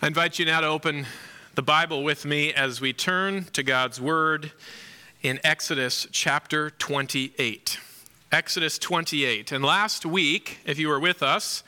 I invite you now to open the Bible with me as we turn to God's Word in Exodus chapter 28. Exodus 28. And last week, if you were with us,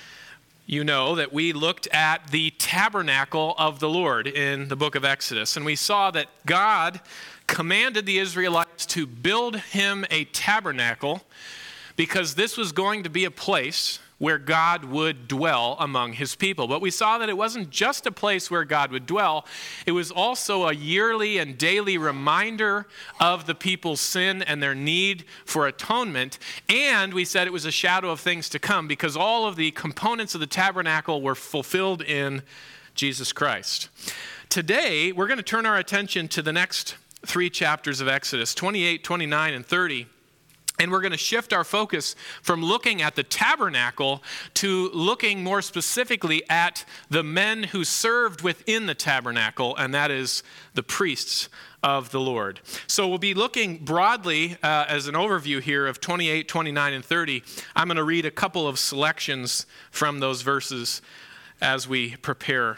you know that we looked at the tabernacle of the Lord in the book of Exodus. And we saw that God commanded the Israelites to build him a tabernacle because this was going to be a place where God would dwell among his people. But we saw that it wasn't just a place where God would dwell. It was also a yearly and daily reminder of the people's sin and their need for atonement. And we said it was a shadow of things to come because all of the components of the tabernacle were fulfilled in Jesus Christ. Today, we're going to turn our attention to the next three chapters of Exodus, 28, 29, and 30. And we're going to shift our focus from looking at the tabernacle to looking more specifically at the men who served within the tabernacle, and that is the priests of the Lord. So we'll be looking broadly as an overview here of 28, 29, and 30. I'm going to read a couple of selections from those verses as we prepare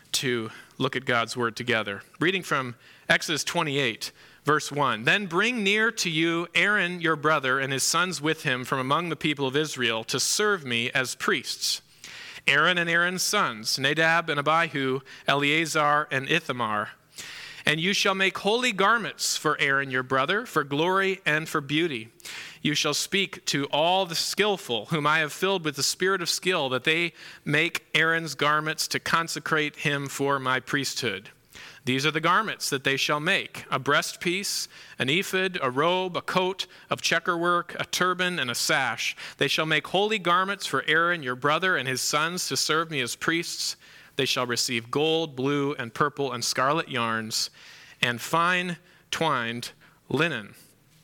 to look at God's Word together. Reading from Exodus 28. Verse 1, Then bring near to you Aaron your brother and his sons with him from among the people of Israel to serve me as priests. Aaron and Aaron's sons, Nadab and Abihu, Eleazar and Ithamar. And you shall make holy garments for Aaron your brother, for glory and for beauty. You shall speak to all the skillful, whom I have filled with the spirit of skill, that they make Aaron's garments to consecrate him for my priesthood. These are the garments that they shall make: a breastpiece, an ephod, a robe, a coat of checkerwork, a turban, and a sash. They shall make holy garments for Aaron your brother and his sons to serve me as priests. They shall receive gold, blue, and purple, and scarlet yarns, and fine twined linen.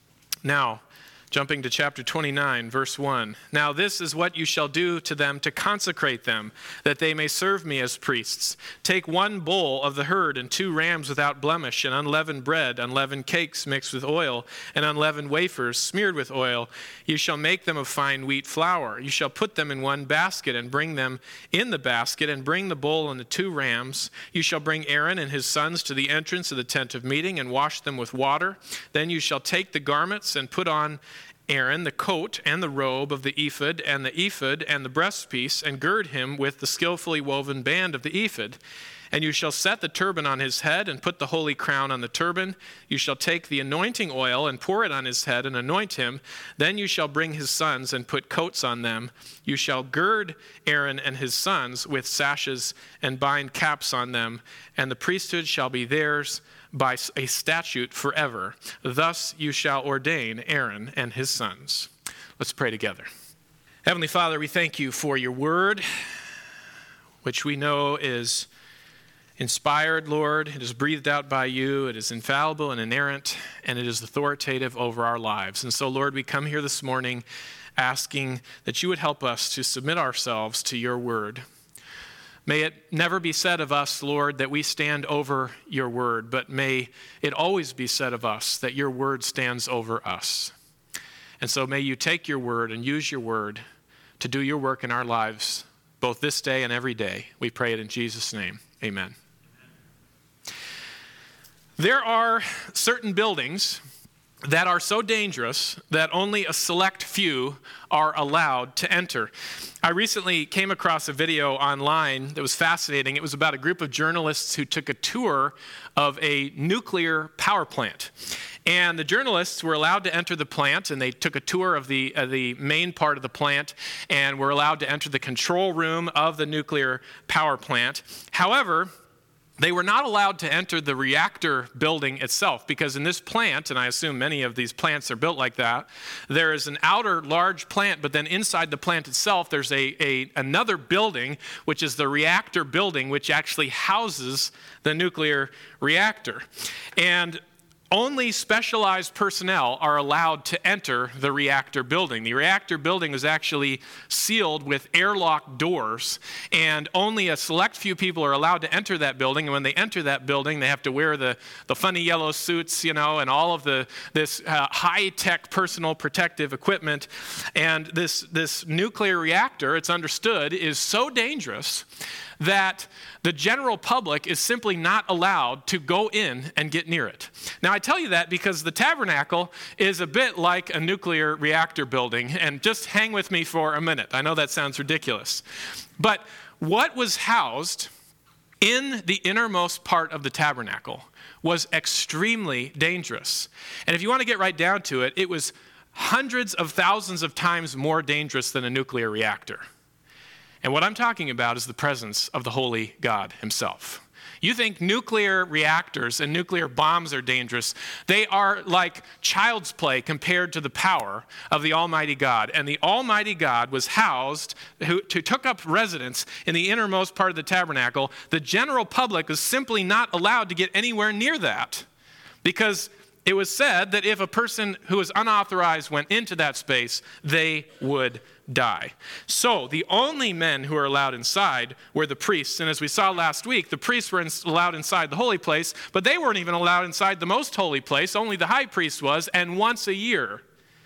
Now, jumping to chapter 29, verse 1. Now this is what you shall do to them to consecrate them, that they may serve me as priests. Take 1 bull of the herd and 2 rams without blemish, and unleavened bread, unleavened cakes mixed with oil, and unleavened wafers smeared with oil. You shall make them of fine wheat flour. You shall put them in 1 basket and bring them in the basket, and bring the bull and the 2 rams. You shall bring Aaron and his sons to the entrance of the tent of meeting and wash them with water. Then you shall take the garments and put on Aaron the coat and the robe of the ephod and the breastpiece, and gird him with the skillfully woven band of the ephod. And you shall set the turban on his head and put the holy crown on the turban. You shall take the anointing oil and pour it on his head and anoint him. Then you shall bring his sons and put coats on them. You shall gird Aaron and his sons with sashes and bind caps on them, and the priesthood shall be theirs by a statute forever. Thus you shall ordain Aaron and his sons. Let's pray together. Heavenly Father, we thank you for your word, which we know is inspired, Lord. It is breathed out by you. It is infallible and inerrant, and it is authoritative over our lives. And so, Lord, we come here this morning asking that you would help us to submit ourselves to your word. May it never be said of us, Lord, that we stand over your word, but may it always be said of us that your word stands over us. And so may you take your word and use your word to do your work in our lives, both this day and every day. We pray it in Jesus' name. Amen. There are certain buildings that are so dangerous that only a select few are allowed to enter. I recently came across a video online that was fascinating. It was about a group of journalists who took a tour of a nuclear power plant. And the journalists were allowed to enter the plant, and they took a tour of the main part of the plant and were allowed to enter the control room of the nuclear power plant. However, they were not allowed to enter the reactor building itself because in this plant, and I assume many of these plants are built like that, there is an outer large plant, but then inside the plant itself, there's another building, which is the reactor building, which actually houses the nuclear reactor. And only specialized personnel are allowed to enter the reactor building. The reactor building is actually sealed with airlock doors, and only a select few people are allowed to enter that building. And when they enter that building, they have to wear the funny yellow suits, and all of this high-tech personal protective equipment. And this nuclear reactor, it's understood, is so dangerous that the general public is simply not allowed to go in and get near it. Now, I tell you that because the tabernacle is a bit like a nuclear reactor building, and just hang with me for a minute. I know that sounds ridiculous. But what was housed in the innermost part of the tabernacle was extremely dangerous. And if you want to get right down to it, it was hundreds of thousands of times more dangerous than a nuclear reactor. And what I'm talking about is the presence of the holy God himself. You think nuclear reactors and nuclear bombs are dangerous. They are like child's play compared to the power of the Almighty God. And the Almighty God was housed, who took up residence in the innermost part of the tabernacle. The general public was simply not allowed to get anywhere near that, because it was said that if a person who was unauthorized went into that space, they would die. So the only men who were allowed inside were the priests. And as we saw last week, the priests were allowed inside the holy place, but they weren't even allowed inside the most holy place. Only the high priest was, and once a year,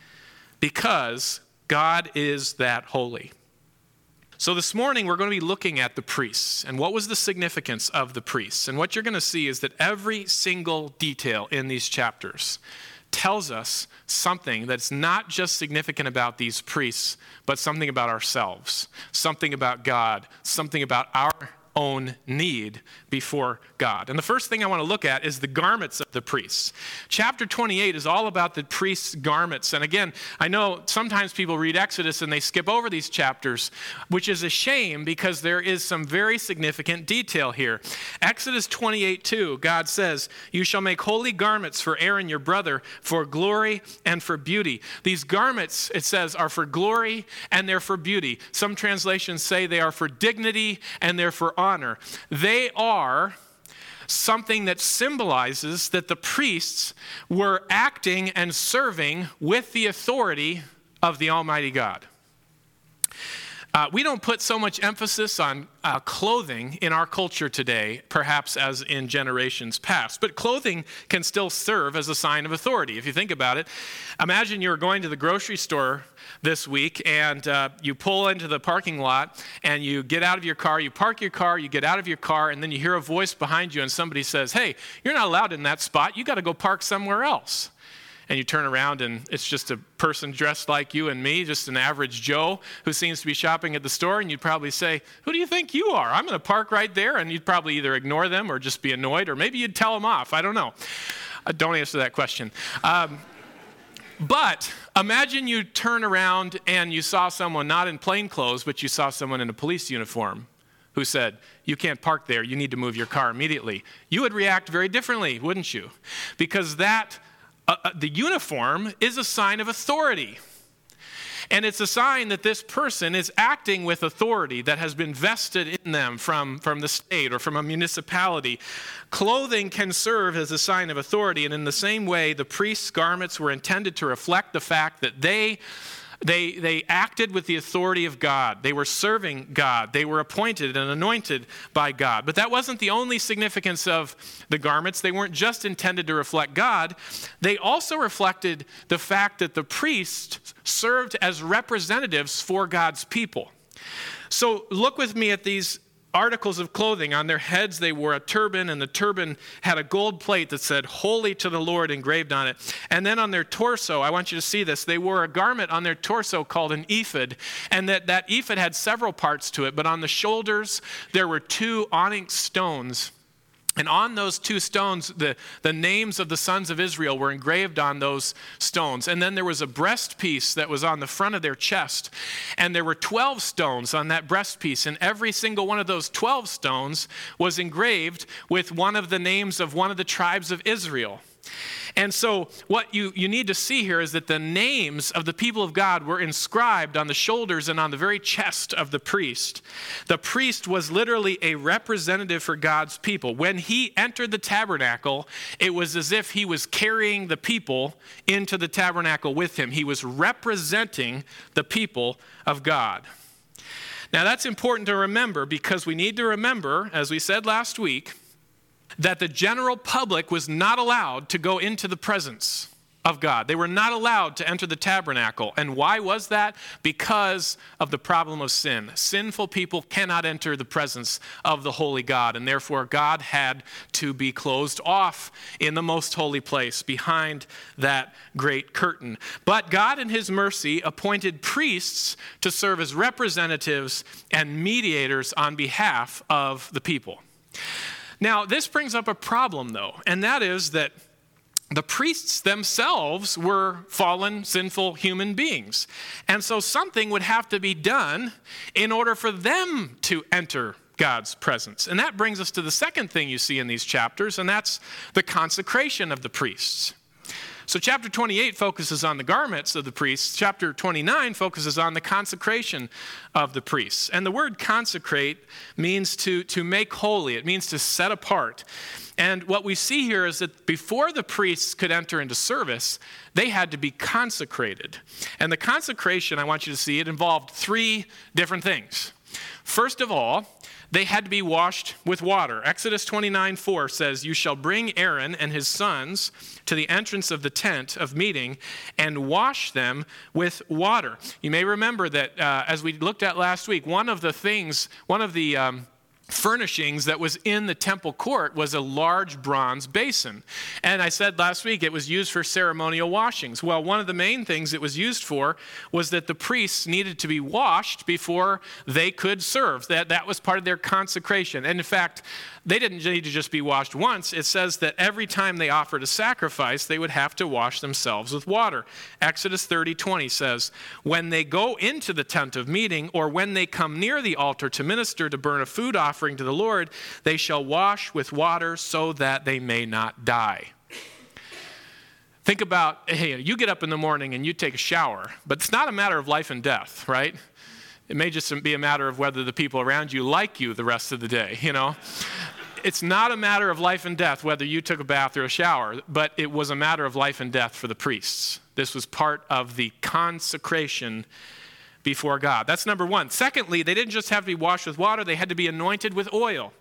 because God is that holy. So this morning, we're going to be looking at the priests and what was the significance of the priests. And what you're going to see is that every single detail in these chapters tells us something that's not just significant about these priests, but something about ourselves, something about God, something about our own need before God. And the first thing I want to look at is the garments of the priests. Chapter 28 is all about the priests' garments. And again, I know sometimes people read Exodus and they skip over these chapters, which is a shame because there is some very significant detail here. Exodus 28:2, God says, "You shall make holy garments for Aaron your brother, for glory and for beauty." These garments, it says, are for glory and they're for beauty. Some translations say they are for dignity and they're for honor. They are something that symbolizes that the priests were acting and serving with the authority of the Almighty God. We don't put so much emphasis on clothing in our culture today, perhaps as in generations past. But clothing can still serve as a sign of authority. If you think about it, imagine you're going to the grocery store this week and you pull into the parking lot and you get out of your car, you park your car, you get out of your car, and then you hear a voice behind you and somebody says, "Hey, you're not allowed in that spot. You got to go park somewhere else." And you turn around and it's just a person dressed like you and me, just an average Joe who seems to be shopping at the store. And you'd probably say, "Who do you think you are? I'm going to park right there." And you'd probably either ignore them or just be annoyed, or maybe you'd tell them off. I don't know. Don't answer that question. But imagine you turn around and you saw someone not in plain clothes, but you saw someone in a police uniform who said, "You can't park there. You need to move your car immediately." You would react very differently, wouldn't you? Because the uniform is a sign of authority. And it's a sign that this person is acting with authority that has been vested in them from the state or from a municipality. Clothing can serve as a sign of authority. And in the same way, the priest's garments were intended to reflect the fact that they acted with the authority of God. They were serving God. They were appointed and anointed by God. But that wasn't the only significance of the garments. They weren't just intended to reflect God. They also reflected the fact that the priests served as representatives for God's people. So look with me at these articles of clothing. On their heads, they wore a turban, and the turban had a gold plate that said "Holy to the Lord" engraved on it. And then on their torso, I want you to see this, they wore a garment on their torso called an ephod, and that ephod had several parts to it, but on the shoulders, there were 2 onyx stones. And on those 2 stones, the names of the sons of Israel were engraved on those stones. And then there was a breastpiece that was on the front of their chest. And there were 12 stones on that breastpiece. And every single one of those 12 stones was engraved with one of the names of one of the tribes of Israel. And so what you need to see here is that the names of the people of God were inscribed on the shoulders and on the very chest of the priest. The priest was literally a representative for God's people. When he entered the tabernacle, it was as if he was carrying the people into the tabernacle with him. He was representing the people of God. Now that's important to remember, because we need to remember, as we said last week, that the general public was not allowed to go into the presence of God. They were not allowed to enter the tabernacle. And why was that? Because of the problem of sin. Sinful people cannot enter the presence of the holy God, and therefore God had to be closed off in the most holy place behind that great curtain. But God in his mercy appointed priests to serve as representatives and mediators on behalf of the people. Now, this brings up a problem, though, and that is that the priests themselves were fallen, sinful human beings. And so something would have to be done in order for them to enter God's presence. And that brings us to the second thing you see in these chapters, and that's the consecration of the priests. So chapter 28 focuses on the garments of the priests. Chapter 29 focuses on the consecration of the priests. And the word consecrate means to make holy. It means to set apart. And what we see here is that before the priests could enter into service, they had to be consecrated. And the consecration, I want you to see, it involved three different things. First of all, they had to be washed with water. Exodus 29:4 says, "You shall bring Aaron and his sons to the entrance of the tent of meeting and wash them with water." You may remember that as we looked at last week, one of the furnishings that was in the temple court was a large bronze basin. And I said last week it was used for ceremonial washings. Well, one of the main things it was used for was that the priests needed to be washed before they could serve. That was part of their consecration. And in fact, they didn't need to just be washed once. It says that every time they offered a sacrifice, they would have to wash themselves with water. Exodus 30:20 says, "When they go into the tent of meeting, or when they come near the altar to minister, to burn a food offering to the Lord, they shall wash with water so that they may not die." Think about, hey, you get up in the morning and you take a shower, but it's not a matter of life and death, right? It may just be a matter of whether the people around you like you the rest of the day, you know? It's not a matter of life and death whether you took a bath or a shower, but it was a matter of life and death for the priests. This was part of the consecration before God. That's number one. Secondly, they didn't just have to be washed with water, they had to be anointed with oil.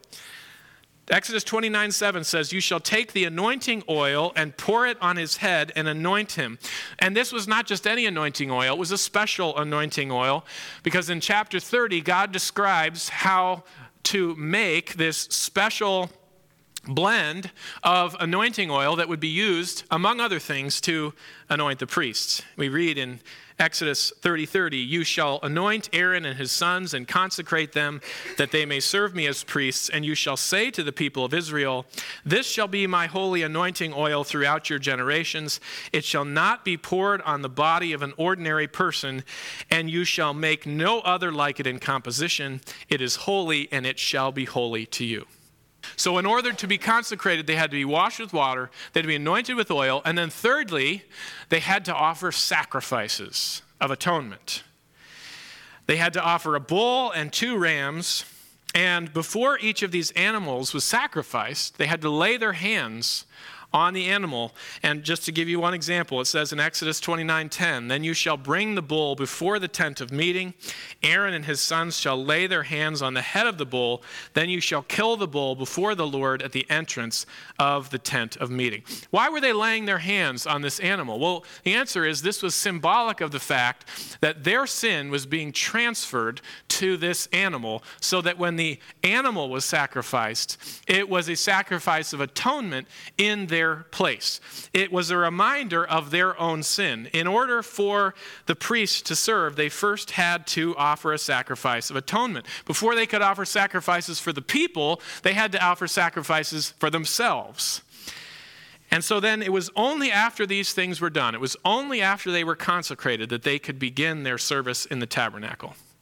Exodus 29:7 says, "You shall take the anointing oil and pour it on his head and anoint him." And this was not just any anointing oil, it was a special anointing oil, because in chapter 30, God describes how to make this special blend of anointing oil that would be used, among other things, to anoint the priests. We read in Exodus 30:30, "You shall anoint Aaron and his sons and consecrate them, that they may serve me as priests. And you shall say to the people of Israel, 'This shall be my holy anointing oil throughout your generations. It shall not be poured on the body of an ordinary person, and you shall make no other like it in composition. It is holy, and it shall be holy to you.'" So in order to be consecrated, they had to be washed with water, they had to be anointed with oil, and then thirdly, they had to offer sacrifices of atonement. They had to offer a bull and 2 rams, and before each of these animals was sacrificed, they had to lay their hands on the animal. And just to give you one example, it says in Exodus 29:10, "Then you shall bring the bull before the tent of meeting. Aaron and his sons shall lay their hands on the head of the bull. Then you shall kill the bull before the Lord at the entrance of the tent of meeting." Why were they laying their hands on this animal? Well, the answer is this was symbolic of the fact that their sin was being transferred to this animal, so that when the animal was sacrificed, it was a sacrifice of atonement in their place. It was a reminder of their own sin. In order for the priests to serve, they first had to offer a sacrifice of atonement. Before they could offer sacrifices for the people, they had to offer sacrifices for themselves. And so then it was only after these things were done, it was only after they were consecrated that they could begin their service in the tabernacle.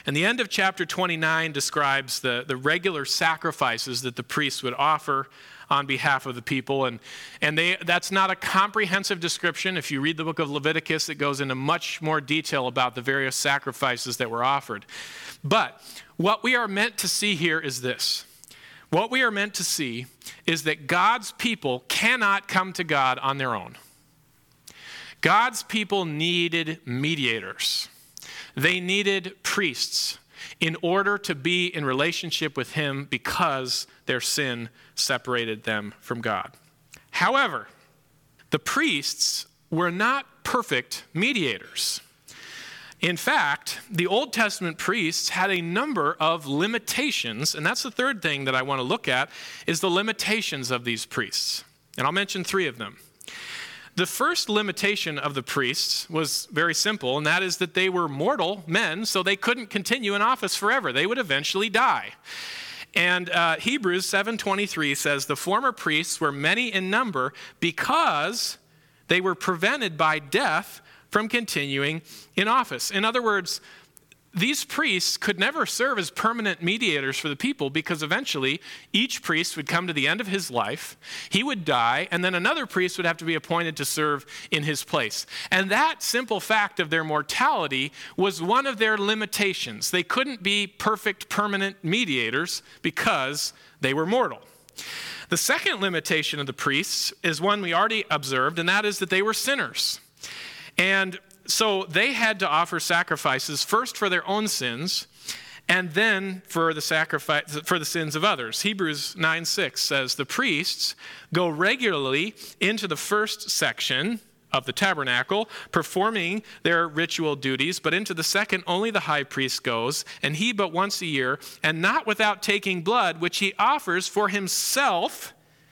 And the end of chapter 29 describes the regular sacrifices that the priests would offer on behalf of the people. And that's not a comprehensive description. If you read the book of Leviticus, it goes into much more detail about the various sacrifices that were offered. But what we are meant to see here is this. What we are meant to see is that God's people cannot come to God on their own. God's people needed mediators. They needed priests in order to be in relationship with him because their sin separated them from God. However, the priests were not perfect mediators. In fact, the Old Testament priests had a number of limitations, and that's the third thing that I want to look at, is the limitations of these priests. And I'll mention 3 of them. The first limitation of the priests was very simple, and that is that they were mortal men, so they couldn't continue in office forever. They would eventually die. And Hebrews 7:23 says, the former priests were many in number because they were prevented by death from continuing in office. In other words, these priests could never serve as permanent mediators for the people because eventually each priest would come to the end of his life, he would die, and then another priest would have to be appointed to serve in his place. And that simple fact of their mortality was one of their limitations. They couldn't be perfect permanent mediators because they were mortal. The second limitation of the priests is one we already observed, and that is that they were sinners. And so they had to offer sacrifices first for their own sins and then for the sins of others. Hebrews 9:6 says the priests go regularly into the first section of the tabernacle, performing their ritual duties, but into the second only the high priest goes, and he but once a year, and not without taking blood, which he offers for himself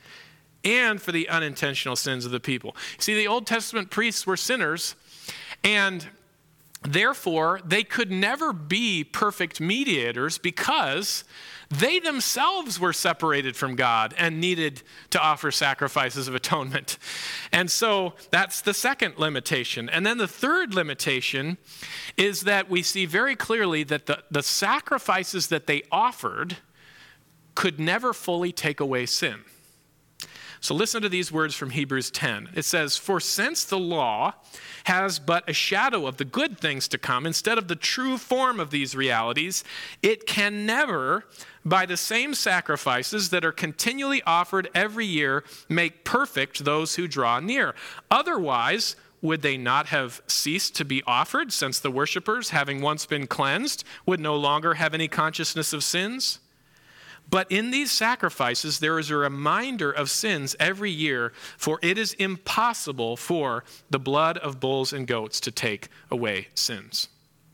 and for the unintentional sins of the people. See, the Old Testament priests were sinners, and therefore they could never be perfect mediators because they themselves were separated from God and needed to offer sacrifices of atonement. And so that's the second limitation. And then the third limitation is that we see very clearly that the sacrifices that they offered could never fully take away sin. So listen to these words from Hebrews 10. It says, for since the law has but a shadow of the good things to come, instead of the true form of these realities, it can never, by the same sacrifices that are continually offered every year, make perfect those who draw near. Otherwise, would they not have ceased to be offered, since the worshipers, having once been cleansed, would no longer have any consciousness of sins? But in these sacrifices, there is a reminder of sins every year, for it is impossible for the blood of bulls and goats to take away sins.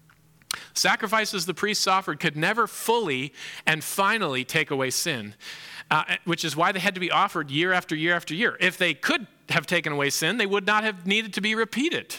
Sacrifices the priests offered could never fully and finally take away sin, which is why they had to be offered year after year after year. If they could have taken away sin, they would not have needed to be repeated.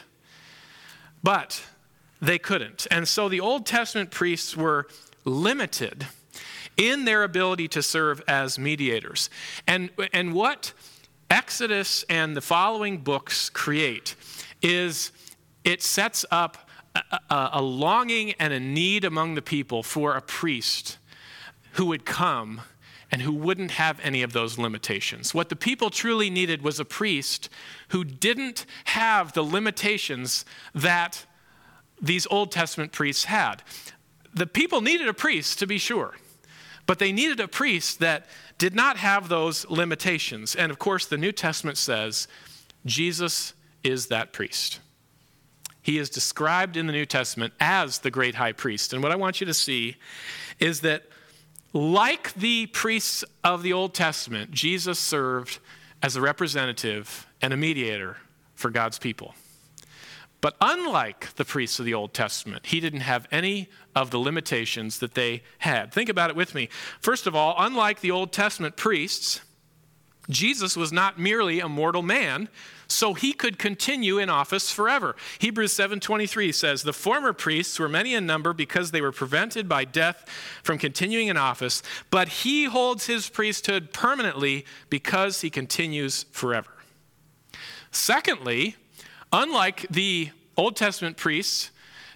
But they couldn't. And so the Old Testament priests were limited in their ability to serve as mediators. And what Exodus and the following books create is it sets up a longing and a need among the people for a priest who would come and who wouldn't have any of those limitations. What the people truly needed was a priest who didn't have the limitations that these Old Testament priests had. The people needed a priest, to be sure, but they needed a priest that did not have those limitations. And of course, the New Testament says Jesus is that priest. He is described in the New Testament as the great high priest. And what I want you to see is that like the priests of the Old Testament, Jesus served as a representative and a mediator for God's people. But unlike the priests of the Old Testament, he didn't have any of the limitations that they had. Think about it with me. First of all, unlike the Old Testament priests, Jesus was not merely a mortal man, so he could continue in office forever. Hebrews 7:23 says, the former priests were many in number because they were prevented by death from continuing in office, but he holds his priesthood permanently because he continues forever. Secondly, unlike the Old Testament priests,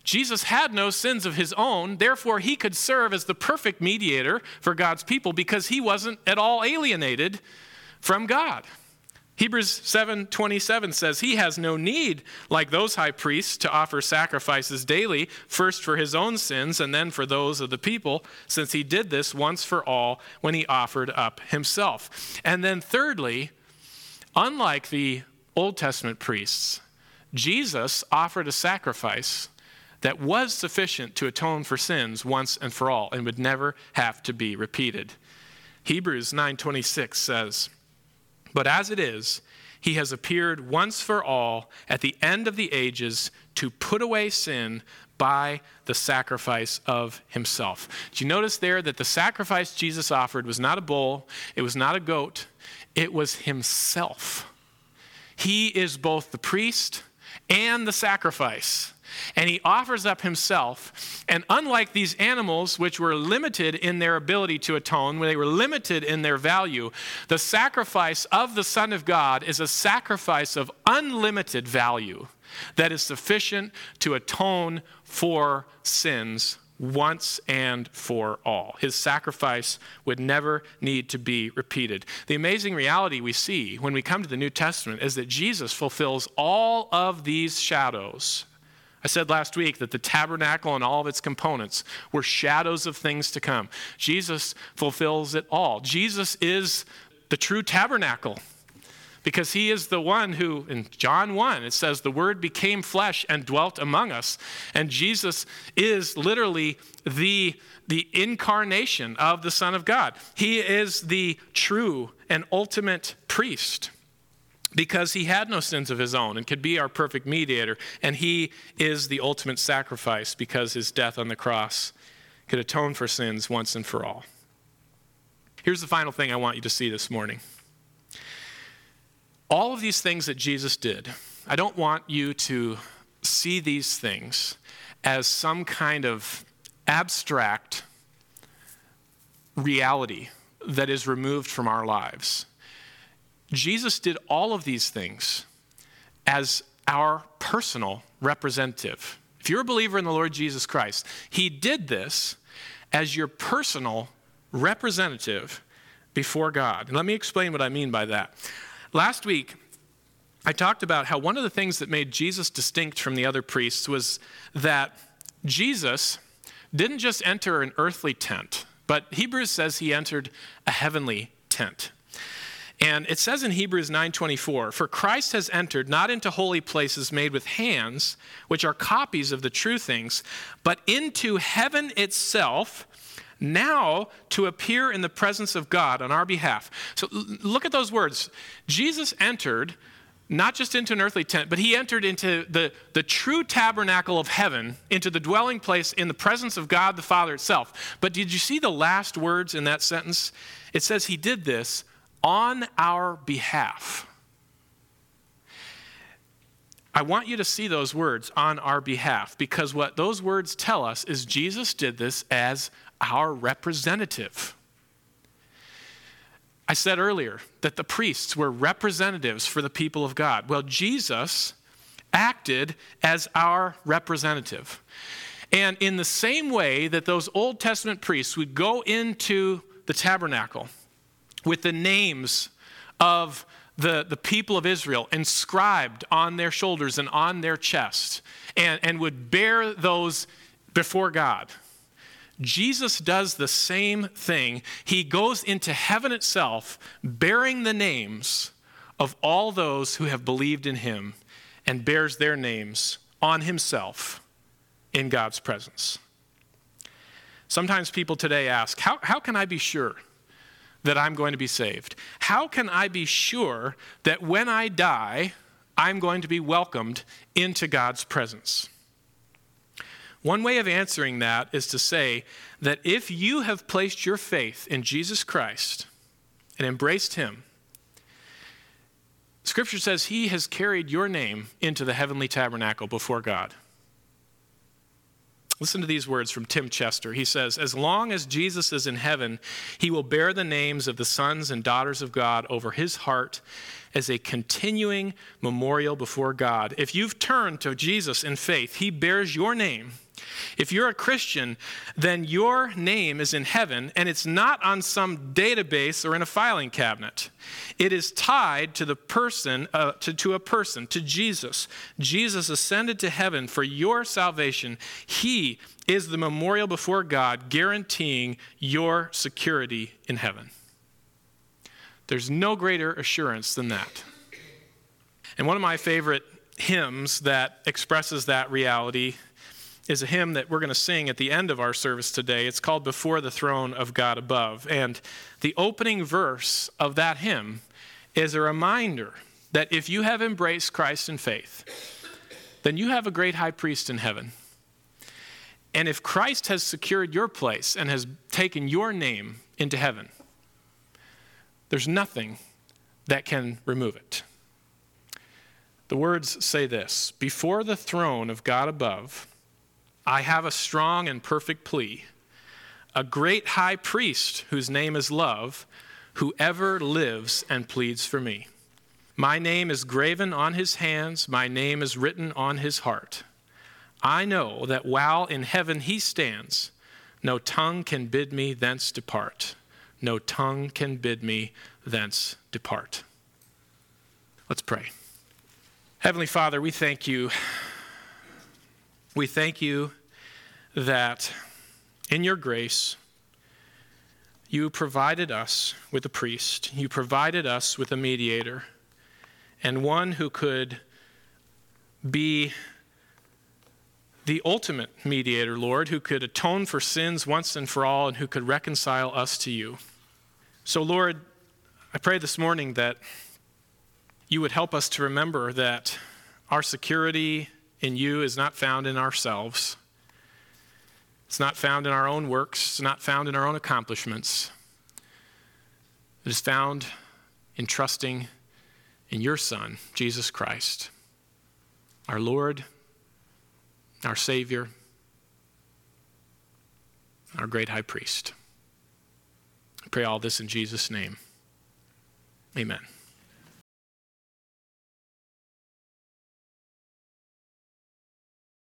Jesus had no sins of his own, therefore he could serve as the perfect mediator for God's people because he wasn't at all alienated from God. Hebrews 7:27 says he has no need, like those high priests, to offer sacrifices daily, first for his own sins and then for those of the people, since he did this once for all when he offered up himself. And then thirdly, unlike the Old Testament priests, Jesus offered a sacrifice that was sufficient to atone for sins once and for all and would never have to be repeated. Hebrews 9:26 says, "But as it is, he has appeared once for all at the end of the ages to put away sin by the sacrifice of himself." Do you notice there that the sacrifice Jesus offered was not a bull, it was not a goat, it was himself. He is both the priest and the sacrifice. And he offers up himself. And unlike these animals, which were limited in their ability to atone, when they were limited in their value, the sacrifice of the Son of God is a sacrifice of unlimited value that is sufficient to atone for sins once and for all. His sacrifice would never need to be repeated. The amazing reality we see when we come to the New Testament is that Jesus fulfills all of these shadows. I said last week that the tabernacle and all of its components were shadows of things to come. Jesus fulfills it all. Jesus is the true tabernacle because he is the one who, in John 1, it says, the Word became flesh and dwelt among us. And Jesus is literally the incarnation of the Son of God. He is the true and ultimate priest, because he had no sins of his own and could be our perfect mediator. And he is the ultimate sacrifice because his death on the cross could atone for sins once and for all. Here's the final thing I want you to see this morning. All of these things that Jesus did, I don't want you to see these things as some kind of abstract reality that is removed from our lives. Jesus did all of these things as our personal representative. If you're a believer in the Lord Jesus Christ, he did this as your personal representative before God. And let me explain what I mean by that. Last week, I talked about how one of the things that made Jesus distinct from the other priests was that Jesus didn't just enter an earthly tent, but Hebrews says he entered a heavenly tent. And it says in Hebrews 9:24, "For Christ has entered not into holy places made with hands, which are copies of the true things, but into heaven itself, now to appear in the presence of God on our behalf." So look at those words. Jesus entered not just into an earthly tent, but he entered into the true tabernacle of heaven, into the dwelling place in the presence of God the Father itself. But did you see the last words in that sentence? It says he did this on our behalf. I want you to see those words, on our behalf, because what those words tell us is Jesus did this as our representative. I said earlier that the priests were representatives for the people of God. Well, Jesus acted as our representative. And in the same way that those Old Testament priests would go into the tabernacle with the names of the people of Israel inscribed on their shoulders and on their chest, and would bear those before God, Jesus does the same thing. He goes into heaven itself bearing the names of all those who have believed in him, and bears their names on himself in God's presence. Sometimes people today ask, how can I be sure that I'm going to be saved? How can I be sure that when I die, I'm going to be welcomed into God's presence? One way of answering that is to say that if you have placed your faith in Jesus Christ and embraced him, Scripture says he has carried your name into the heavenly tabernacle before God. Listen to these words from Tim Chester. He says, as long as Jesus is in heaven, he will bear the names of the sons and daughters of God over his heart as a continuing memorial before God. If you've turned to Jesus in faith, he bears your name. If you're a Christian, then your name is in heaven, and it's not on some database or in a filing cabinet. It is tied to the person, to a person, to Jesus. Jesus ascended to heaven for your salvation. He is the memorial before God, guaranteeing your security in heaven. There's no greater assurance than that. And one of my favorite hymns that expresses that reality is a hymn that we're going to sing at the end of our service today. It's called Before the Throne of God Above. And the opening verse of that hymn is a reminder that if you have embraced Christ in faith, then you have a great high priest in heaven. And if Christ has secured your place and has taken your name into heaven, there's nothing that can remove it. The words say this: before the throne of God above, I have a strong and perfect plea, a great high priest whose name is love, who ever lives and pleads for me. My name is graven on his hands, my name is written on his heart. I know that while in heaven he stands, no tongue can bid me thence depart. No tongue can bid me thence depart. Let's pray. Heavenly Father, we thank you. We thank you that in your grace, you provided us with a priest. You provided us with a mediator, and one who could be the ultimate mediator, Lord, who could atone for sins once and for all, and who could reconcile us to you. So, Lord, I pray this morning that you would help us to remember that our security in you is not found in ourselves. It's not found in our own works. It's not found in our own accomplishments. It is found in trusting in your Son, Jesus Christ, our Lord, our Savior, our great high priest. I pray all this in Jesus' name. Amen.